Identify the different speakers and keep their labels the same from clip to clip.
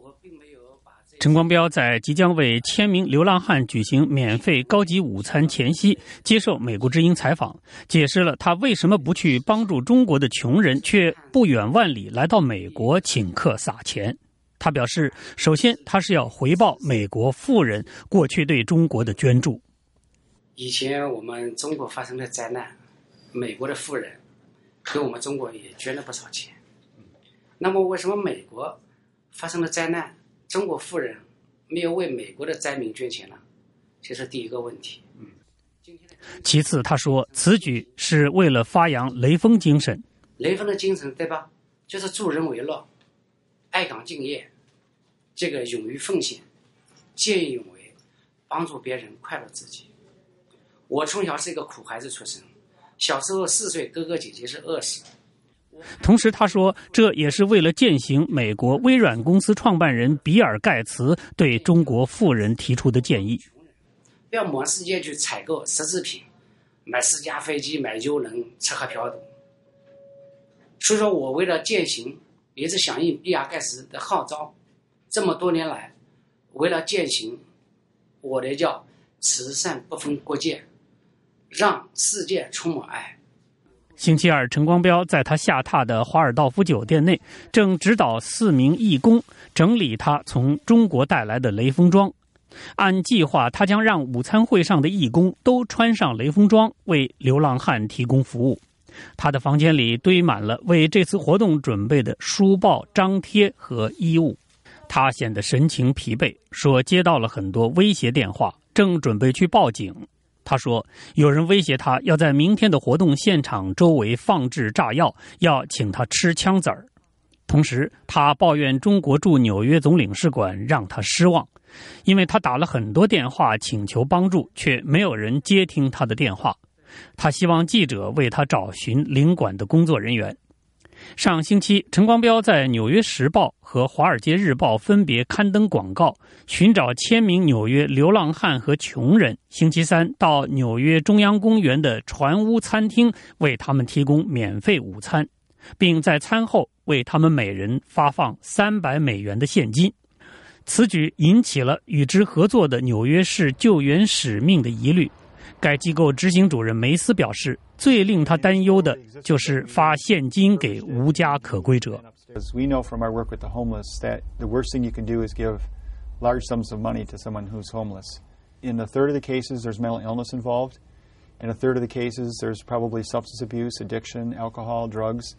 Speaker 1: 陈光标在即将为千名流浪汉举行免费高级午餐前夕，接受美国之音采访，解释了他为什么不去帮助中国的穷人，却不远万里来到美国请客撒钱。他表示，首先他是要回报美国富人过去对中国的捐助。
Speaker 2: 以前我们中国发生的灾难，美国的富人给我们中国也捐了不少钱。那么为什么美国发生了灾难，中国富人没有为美国的灾民捐钱呢？这是第一个问题。
Speaker 1: 其次，他说此举是为了发扬雷锋精神。
Speaker 2: 雷锋的精神，对吧？就是助人为乐，爱岗敬业，这个勇于奉献，见义勇为，帮助别人，快乐自己。我从小是一个苦孩子出身，小时候4岁，哥哥姐姐是饿死。
Speaker 1: 同时他说，这也是为了践行美国微软公司创办人比尔盖茨对中国富人提出的建议。
Speaker 2: 不要满世界去采购奢侈品，买4架飞机，买游轮，吃喝嫖赌。所以说我为了践行，也是响应比尔盖茨的号召，这么多年来，为了践行我的叫慈善不分国界，让世界充满爱。
Speaker 1: 星期二，陈光标在他下榻的华尔道夫酒店内，正指导4名义工整理他从中国带来的雷锋装。按计划，他将让午餐会上的义工都穿上雷锋装，为流浪汉提供服务。他的房间里堆满了为这次活动准备的书报、张贴和衣物。他显得神情疲惫，说接到了很多威胁电话，正准备去报警。他说，有人威胁他要在明天的活动现场周围放置炸药，要请他吃枪子儿。同时，他抱怨中国驻纽约总领事馆让他失望，因为他打了很多电话请求帮助，却没有人接听他的电话。他希望记者为他找寻领馆的工作人员。上星期，陈光标在《纽约时报》和《华尔街日报》分别刊登广告，寻找1000名纽约流浪汉和穷人，星期三到纽约中央公园的船屋餐厅为他们提供免费午餐，并在餐后为他们每人发放$300的现金。此举引起了与之合作的纽约市救援使命的疑虑。该机构执行主任梅斯表示，最令他担忧的就是发现金给无家可归者。
Speaker 3: We know from our work with the homeless that the worst thing you can do is give large sums of money to someone who's homeless. In a third of the cases, there's mental illness involved. In a third of the cases, there's probably substance abuse, addiction, alcohol, drugs.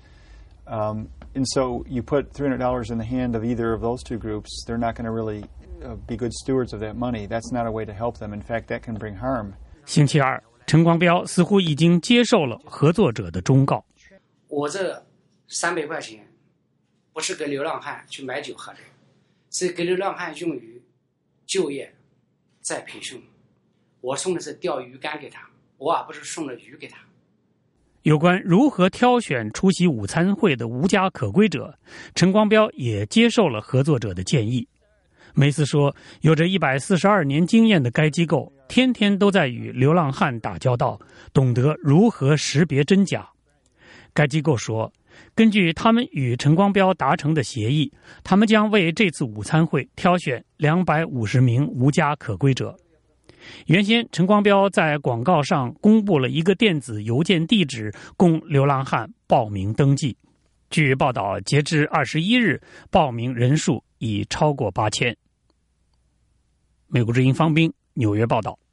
Speaker 3: And so you put $300 in the hand of either of those two groups, they're not going to really be good stewards of that money. That's not a way to help them. In fact, that can bring harm.
Speaker 1: 星期二，陈光标似乎已经接受了合作者的忠告。
Speaker 2: 我这300块钱不是给流浪汉去买酒喝的，是给流浪汉用于就业再培训。我送的是钓鱼竿给他，我而不是送了鱼给他。
Speaker 1: 有关如何挑选出席午餐会的无家可归者，陈光标也接受了合作者的建议。梅斯说，有着142年经验的该机构天天都在与流浪汉打交道，懂得如何识别真假。该机构说，根据他们与陈光标达成的协议，他们将为这次午餐会挑选250名无家可归者。原先陈光标在广告上公布了一个电子邮件地址，供流浪汉报名登记。据报道，截至21日，报名人数已超过8000。美国之音方斌纽约报道。